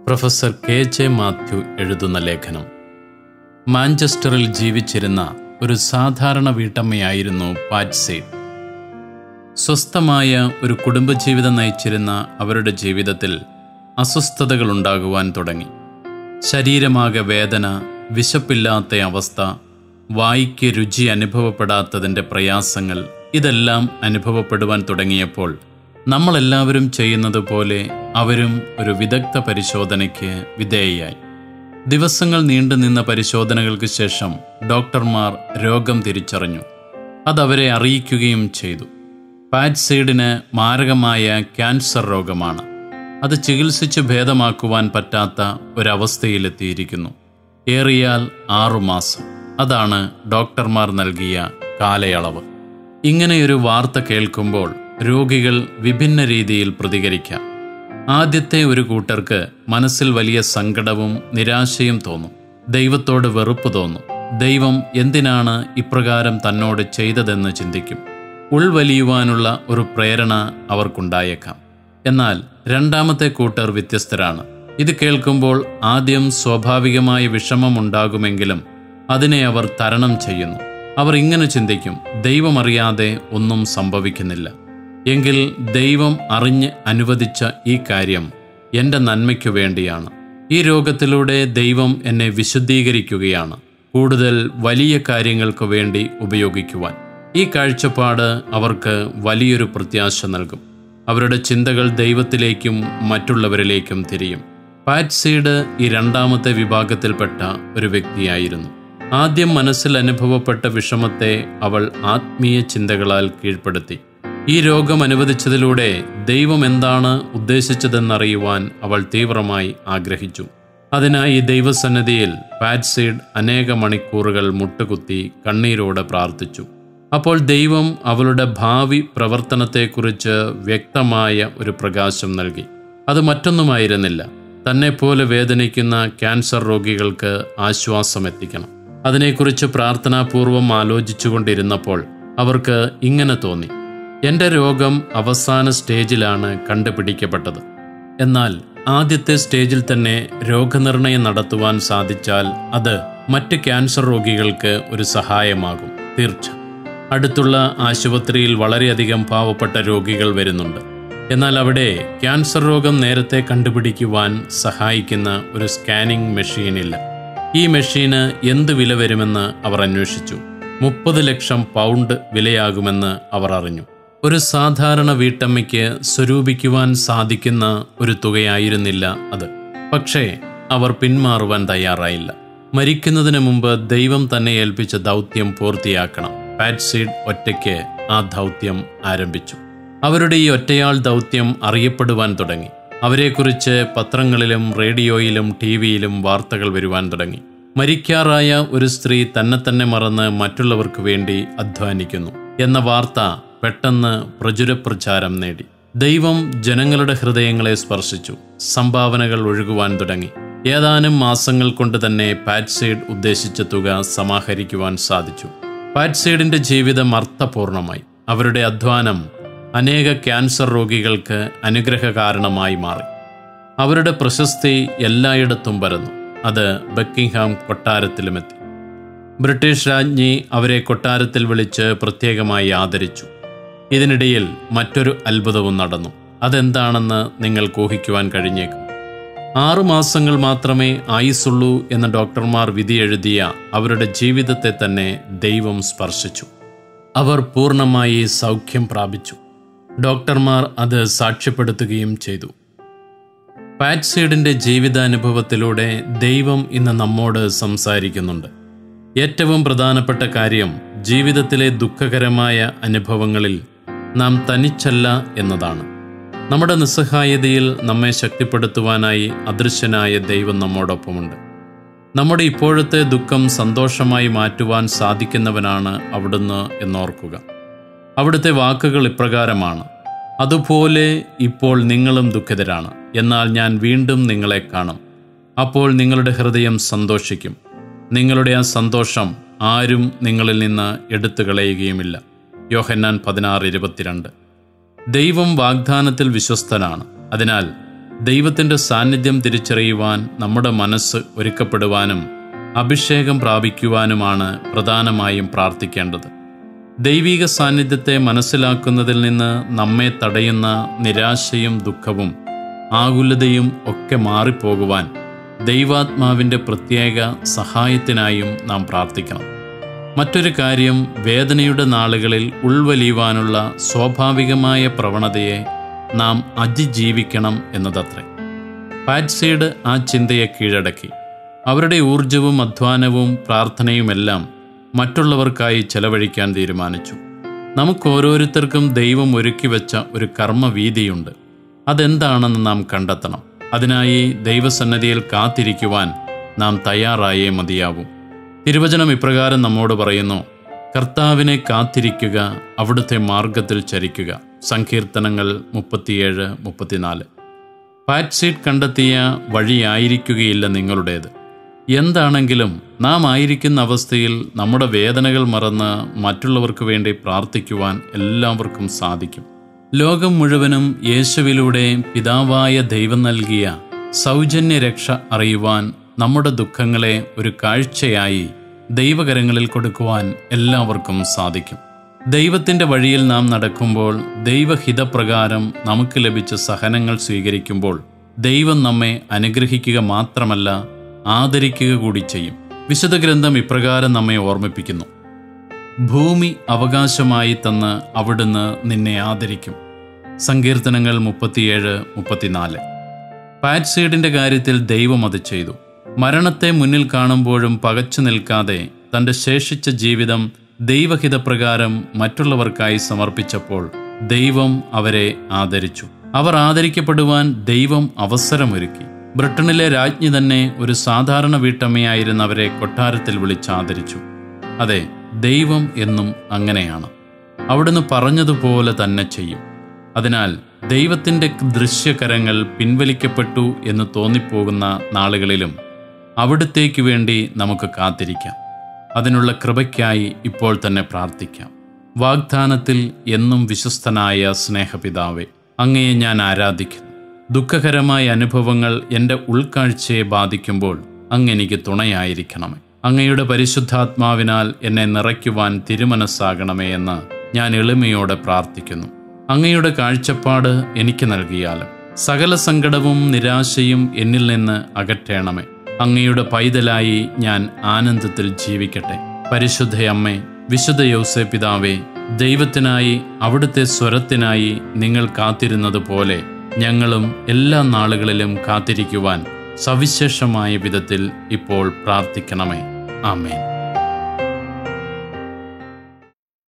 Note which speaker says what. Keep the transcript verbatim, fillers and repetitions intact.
Speaker 1: Professor K J Mathew എഴുതുന്ന ലേഖനം. മാഞ്ചസ്റ്ററിൽ ജീവിച്ചിരുന്ന ഒരു സാധാരണ വീട്ടമ്മയായിരുന്നു പാറ്റ്സി. സ്വസ്ഥമായ ഒരു കുടുംബജീവിതം നയിച്ചിരുന്ന അവരുടെ ജീവിതത്തിൽ അസ്വസ്ഥതകൾ ഉണ്ടാകുവാൻ തുടങ്ങി. ശരീരമാകെ വേദന, വിശപ്പില്ലാത്ത അവസ്ഥ, വായ്ക്ക് രുചി അനുഭവപ്പെടാത്തതിൻ്റെ പ്രയാസങ്ങൾ, ഇതെല്ലാം അനുഭവപ്പെടുവാൻ തുടങ്ങിയപ്പോൾ നമ്മളെല്ലാവരും ചെയ്യുന്നത് പോലെ അവരും ഒരു വിദഗ്ധ പരിശോധനയ്ക്ക് വിധേയയായി. ദിവസങ്ങൾ നീണ്ടുനിന്ന പരിശോധനകൾക്ക് ശേഷം ഡോക്ടർമാർ രോഗം തിരിച്ചറിഞ്ഞു. അതവരെ അറിയിക്കുകയും ചെയ്തു. പാറ്റ്സിഡിന് മാരകമായ ക്യാൻസർ രോഗമാണ്. അത് ചികിത്സിച്ച് ഭേദമാക്കുവാൻ പറ്റാത്ത ഒരവസ്ഥയിലെത്തിയിരിക്കുന്നു. ഏറിയാൽ ആറുമാസം. അതാണ് ഡോക്ടർമാർ നൽകിയ കാലയളവ്. ഇങ്ങനെയൊരു വാർത്ത കേൾക്കുമ്പോൾ രോഗികൾ വിഭിന്ന രീതിയിൽ പ്രതികരിക്കാം. ആദ്യത്തെ ഒരു കൂട്ടർക്ക് മനസ്സിൽ വലിയ സങ്കടവും നിരാശയും തോന്നും. ദൈവത്തോട് വെറുപ്പ് തോന്നും. ദൈവം എന്തിനാണ് ഇപ്രകാരം തന്നോട് ചെയ്തതെന്ന് ചിന്തിക്കും. ഉൾവലിയുവാനുള്ള ഒരു പ്രേരണ അവർക്കുണ്ടായേക്കാം. എന്നാൽ രണ്ടാമത്തെ കൂട്ടർ വ്യത്യസ്തരാണ്. ഇത് കേൾക്കുമ്പോൾ ആദ്യം സ്വാഭാവികമായ വിഷമമുണ്ടാകുമെങ്കിലും അതിനെ അവർ തരണം ചെയ്യുന്നു. അവർ ഇങ്ങനെ ചിന്തിക്കും: ദൈവമറിയാതെ ഒന്നും സംഭവിക്കുന്നില്ല. എങ്കിൽ ദൈവം അറിഞ്ഞ് അനുവദിച്ച ഈ കാര്യം എൻ്റെ നന്മയ്ക്കു വേണ്ടിയാണ്. ഈ രോഗത്തിലൂടെ ദൈവം എന്നെ വിശുദ്ധീകരിക്കുകയാണ്, കൂടുതൽ വലിയ കാര്യങ്ങൾക്ക് വേണ്ടി ഉപയോഗിക്കുവാൻ. ഈ കാഴ്ചപ്പാട് അവർക്ക് വലിയൊരു പ്രത്യാശ നൽകും. അവരുടെ ചിന്തകൾ ദൈവത്തിലേക്കും മറ്റുള്ളവരിലേക്കും തിരിയും. പാറ്റ്സിഡ് ഈ രണ്ടാമത്തെ വിഭാഗത്തിൽപ്പെട്ട ഒരു വ്യക്തിയായിരുന്നു. ആദ്യം മനസ്സിൽ അനുഭവപ്പെട്ട വിഷമത്തെ അവൾ ആത്മീയ ചിന്തകളാൽ കീഴ്പ്പെടുത്തി. ഈ രോഗം അനുവദിച്ചതിലൂടെ ദൈവം എന്താണ് ഉദ്ദേശിച്ചതെന്നറിയുവാൻ അവൾ തീവ്രമായി ആഗ്രഹിച്ചു. അതിനായി ദൈവസന്നിധിയിൽ പാറ്റ്സിഡ് അനേക മണിക്കൂറുകൾ മുട്ടുകുത്തി കണ്ണീരോടെ പ്രാർത്ഥിച്ചു. അപ്പോൾ ദൈവം അവളുടെ ഭാവി പ്രവർത്തനത്തെക്കുറിച്ച് വ്യക്തമായ ഒരു പ്രകാശം നൽകി. അത് മറ്റൊന്നുമായിരുന്നില്ല, തന്നെപ്പോലെ വേദനിക്കുന്ന ക്യാൻസർ രോഗികൾക്ക് ആശ്വാസം എത്തിക്കണം. അതിനെക്കുറിച്ച് പ്രാർത്ഥനാപൂർവം ആലോചിച്ചുകൊണ്ടിരുന്നപ്പോൾ അവർക്ക് ഇങ്ങനെ തോന്നി: എൻ്റെ രോഗം അവസാന സ്റ്റേജിലാണ് കണ്ടുപിടിക്കപ്പെട്ടത്. എന്നാൽ ആദ്യത്തെ സ്റ്റേജിൽ തന്നെ രോഗനിർണയം നടത്തുവാൻ സാധിച്ചാൽ അത് മറ്റ് ക്യാൻസർ രോഗികൾക്ക് ഒരു സഹായമാകും. തീർച്ച. അടുത്തുള്ള ആശുപത്രിയിൽ വളരെയധികം പാവപ്പെട്ട രോഗികൾ വരുന്നുണ്ട്. എന്നാൽ അവിടെ ക്യാൻസർ രോഗം നേരത്തെ കണ്ടുപിടിക്കുവാൻ സഹായിക്കുന്ന ഒരു സ്കാനിംഗ് മെഷീനില്ല. ഈ മെഷീന് എന്ത് വില വരുമെന്ന് അവർ അന്വേഷിച്ചു. മുപ്പത് ലക്ഷം പൗണ്ട് വിലയാകുമെന്ന് അവർ അറിഞ്ഞു. ഒരു സാധാരണ വീട്ടമ്മയ്ക്ക് സ്വരൂപിക്കുവാൻ സാധിക്കുന്ന ഒരു തുകയായിരുന്നില്ല അത്. പക്ഷേ അവർ പിന്മാറുവാൻ തയ്യാറായില്ല. മരിക്കുന്നതിന് മുമ്പ് ദൈവം തന്നെ ഏൽപ്പിച്ച ദൗത്യം പൂർത്തിയാക്കണം. പാറ്റ്സിഡ് ഒറ്റയ്ക്ക് ആ ദൗത്യം ആരംഭിച്ചു. അവരുടെ ഈ ഒറ്റയാൾ ദൗത്യം അറിയപ്പെടുവാൻ തുടങ്ങി. അവരെക്കുറിച്ച് പത്രങ്ങളിലും റേഡിയോയിലും ടി വിയിലും വാർത്തകൾ വരുവാൻ തുടങ്ങി. മരിക്കാറായ ഒരു സ്ത്രീ തന്നെ തന്നെ മറന്ന് മറ്റുള്ളവർക്ക് വേണ്ടി അധ്വാനിക്കുന്നു എന്ന വാർത്ത പെട്ടെന്ന് പ്രചുരപ്രചാരം നേടി. ദൈവം ജനങ്ങളുടെ ഹൃദയങ്ങളെ സ്പർശിച്ചു. സംഭാവനകൾ ഒഴുകുവാൻ തുടങ്ങി. ഏതാനും മാസങ്ങൾ കൊണ്ട് തന്നെ പാറ്റ്സിഡ് ഉദ്ദേശിച്ച തുക സമാഹരിക്കുവാൻ സാധിച്ചു. പാറ്റ്സിഡിന്റെ ജീവിതം അർത്ഥപൂർണമായി. അവരുടെ അധ്വാനം അനേക ക്യാൻസർ രോഗികൾക്ക് അനുഗ്രഹ കാരണമായി മാറി. അവരുടെ പ്രശസ്തി എല്ലായിടത്തും പരന്നു. അത് ബക്കിംഗ്ഹാം കൊട്ടാരത്തിലുമെത്തി. ബ്രിട്ടീഷ് രാജ്ഞി അവരെ കൊട്ടാരത്തിൽ വിളിച്ച് പ്രത്യേകമായി ആദരിച്ചു. ഇതിനിടയിൽ മറ്റൊരു അത്ഭുതവും നടന്നു. അതെന്താണെന്ന് നിങ്ങൾക്ക് ഊഹിക്കുവാൻ കഴിഞ്ഞേക്കും. ആറുമാസങ്ങൾ മാത്രമേ ആയുസുള്ളൂ എന്ന് ഡോക്ടർമാർ വിധിയെഴുതിയ അവരുടെ ജീവിതത്തെ തന്നെ ദൈവം സ്പർശിച്ചു. അവർ പൂർണ്ണമായി സൗഖ്യം പ്രാപിച്ചു. ഡോക്ടർമാർ അത് സാക്ഷ്യപ്പെടുത്തുകയും ചെയ്തു. പാറ്റ്സിഡിന്റെ ജീവിതാനുഭവത്തിലൂടെ ദൈവം ഇന്ന് നമ്മോട് സംസാരിക്കുന്നുണ്ട്. ഏറ്റവും പ്രധാനപ്പെട്ട കാര്യം ജീവിതത്തിലെ ദുഃഖകരമായ അനുഭവങ്ങളിൽ നാം തനിച്ചല്ല എന്നതാണ്. നമ്മുടെ നിസ്സഹായതയിൽ നമ്മെ ശക്തിപ്പെടുത്തുവാനായി അദൃശ്യനായ ദൈവം നമ്മോടൊപ്പമുണ്ട്. നമ്മുടെ ഇപ്പോഴത്തെ ദുഃഖം സന്തോഷമായി മാറ്റുവാൻ സാധിക്കുന്നവനാണ് അവിടുന്ന് എന്നോർക്കുക. അവിടുത്തെ വാക്കുകൾ ഇപ്രകാരമാണ്: അതുപോലെ ഇപ്പോൾ നിങ്ങളും ദുഃഖിതരാണ്, എന്നാൽ ഞാൻ വീണ്ടും നിങ്ങളെ കാണും. അപ്പോൾ നിങ്ങളുടെ ഹൃദയം സന്തോഷിക്കും. നിങ്ങളുടെ ആ സന്തോഷം ആരും നിങ്ങളിൽ നിന്ന് എടുത്തു കളയുകയുമില്ല. യോഹന്നാൻ പതിനാറ് ഇരുപത്തിരണ്ട്. ദൈവം വാഗ്ദാനത്തിൽ വിശ്വസ്തനാണ്. അതിനാൽ ദൈവത്തിൻ്റെ സാന്നിധ്യം തിരിച്ചറിയുവാൻ നമ്മുടെ മനസ്സ് ഒരുക്കപ്പെടുവാനും അഭിഷേകം പ്രാപിക്കുവാനുമാണ് പ്രധാനമായും പ്രാർത്ഥിക്കേണ്ടത്. ദൈവിക സാന്നിധ്യത്തെ മനസ്സിലാക്കുന്നതിൽ നിന്ന് നമ്മെ തടയുന്ന നിരാശയും ദുഃഖവും ആകുലതയും ഒക്കെ മാറിപ്പോകുവാൻ ദൈവാത്മാവിൻ്റെ പ്രത്യേക സഹായത്തിനായും നാം പ്രാർത്ഥിക്കണം. മറ്റൊരു കാര്യം, വേദനയുടെ നാളുകളിൽ ഉൾവലിയുവാനുള്ള സ്വാഭാവികമായ പ്രവണതയെ നാം അതിജീവിക്കണം എന്നതത്രേ. പാറ്റ്സിയുടെ ആ ചിന്തയെ കീഴടക്കി അവരുടെ ഊർജവും അധ്വാനവും പ്രാർത്ഥനയുമെല്ലാം മറ്റുള്ളവർക്കായി ചെലവഴിക്കാൻ തീരുമാനിച്ചു. നമുക്കോരോരുത്തർക്കും ദൈവം ഒരുക്കി വെച്ച ഒരു കർമ്മവീതിയുണ്ട്. അതെന്താണെന്ന് നാം കണ്ടെത്തണം. അതിനായി ദൈവസന്നിധിയിൽ കാത്തിരിക്കുവാൻ നാം തയ്യാറായേ മതിയാവും. തിരുവചനം ഇപ്രകാരം നമ്മോട് പറയുന്നു: കർത്താവിനെ കാത്തിരിക്കുക, അവിടുത്തെ മാർഗത്തിൽ ചരിക്കുക. സങ്കീർത്തനങ്ങൾ മുപ്പത്തിയേഴ് മുപ്പത്തിനാല്. പാറ്റ്സീഡ് കണ്ടെത്തിയ വഴിയായിരിക്കുകയില്ല നിങ്ങളുടേത്. എന്താണെങ്കിലും നാം ആയിരിക്കുന്ന അവസ്ഥയിൽ നമ്മുടെ വേദനകൾ മറന്ന് മറ്റുള്ളവർക്ക് വേണ്ടി പ്രാർത്ഥിക്കുവാൻ എല്ലാവർക്കും സാധിക്കും. ലോകം മുഴുവനും യേശുവിലൂടെ പിതാവായ ദൈവം നൽകിയ സൗജന്യ രക്ഷ അറിയുവാൻ നമ്മുടെ ദുഃഖങ്ങളെ ഒരു കാഴ്ചയായി ദൈവകരങ്ങളിൽ കൊടുക്കുവാൻ എല്ലാവർക്കും സാധിക്കും. ദൈവത്തിൻ്റെ വഴിയിൽ നാം നടക്കുമ്പോൾ, ദൈവഹിതപ്രകാരം നമുക്ക് ലഭിച്ച സഹനങ്ങൾ സ്വീകരിക്കുമ്പോൾ ദൈവം നമ്മെ അനുഗ്രഹിക്കുക മാത്രമല്ല, ആദരിക്കുക കൂടി ചെയ്യും. വിശുദ്ധ ഗ്രന്ഥം ഇപ്രകാരം നമ്മെ ഓർമ്മിപ്പിക്കുന്നു: ഭൂമി അവകാശമായി തന്ന് അവിടുന്ന് നിന്നെ ആദരിക്കും. സങ്കീർത്തനങ്ങൾ മുപ്പത്തിയേഴ് മുപ്പത്തിനാല്. പാറ്റ്സീഡിൻ്റെ കാര്യത്തിൽ ദൈവം അത് ചെയ്തു. മരണത്തെ മുന്നിൽ കാണുമ്പോഴും പകച്ചു നിൽക്കാതെ തൻ്റെ ശേഷിച്ച ജീവിതം ദൈവഹിതപ്രകാരം മറ്റുള്ളവർക്കായി സമർപ്പിച്ചപ്പോൾ ദൈവം അവരെ ആദരിച്ചു. അവർ ആദരിക്കപ്പെടുവാൻ ദൈവം അവസരമൊരുക്കി. ബ്രിട്ടനിലെ രാജ്ഞി തന്നെ ഒരു സാധാരണ വീട്ടമ്മയായിരുന്ന അവരെ കൊട്ടാരത്തിൽ വിളിച്ചാദരിച്ചു. അതെ, ദൈവം എന്നും അങ്ങനെയാണ്. അവിടുന്ന് പറഞ്ഞതുപോലെ തന്നെ ചെയ്യും. അതിനാൽ ദൈവത്തിൻ്റെ ദൃശ്യകരങ്ങൾ പിൻവലിക്കപ്പെട്ടു എന്ന് തോന്നിപ്പോകുന്ന നാളുകളിലും അവിടുത്തേക്ക് വേണ്ടി നമുക്ക് കാത്തിരിക്കാം. അതിനുള്ള കൃപയ്ക്കായി ഇപ്പോൾ തന്നെ പ്രാർത്ഥിക്കാം. വാഗ്ദാനത്തിൽ എന്നും വിശ്വസ്തനായ സ്നേഹപിതാവേ, അങ്ങയെ ഞാൻ ആരാധിക്കുന്നു. ദുഃഖകരമായ അനുഭവങ്ങൾ എൻ്റെ ഉൾക്കാഴ്ചയെ ബാധിക്കുമ്പോൾ അങ്ങ് എനിക്ക് തുണയായിരിക്കണമേ. അങ്ങയുടെ പരിശുദ്ധാത്മാവിനാൽ എന്നെ നിറയ്ക്കുവാൻ തിരുമനസ്സാകണമേ എന്ന് ഞാൻ എളിമയോടെ പ്രാർത്ഥിക്കുന്നു. അങ്ങയുടെ കാഴ്ചപ്പാട് എനിക്ക് നൽകിയാലും സകല സങ്കടവും നിരാശയും എന്നിൽ നിന്ന് അകറ്റേണമേ. അങ്ങയുടെ പൈതലായി ഞാൻ ആനന്ദത്തിൽ ജീവിക്കട്ടെ. പരിശുദ്ധയമ്മേ, വിശുദ്ധ യൗസേ പിതാവേ, ദൈവത്തിനായി അവിടുത്തെ സ്വരത്തിനായി നിങ്ങൾ കാത്തിരുന്നത് പോലെ ഞങ്ങളും എല്ലാ നാളുകളിലും കാത്തിരിക്കുവാൻ സവിശേഷമായ വിധത്തിൽ ഇപ്പോൾ പ്രാർത്ഥിക്കണമേ. ആമേൻ.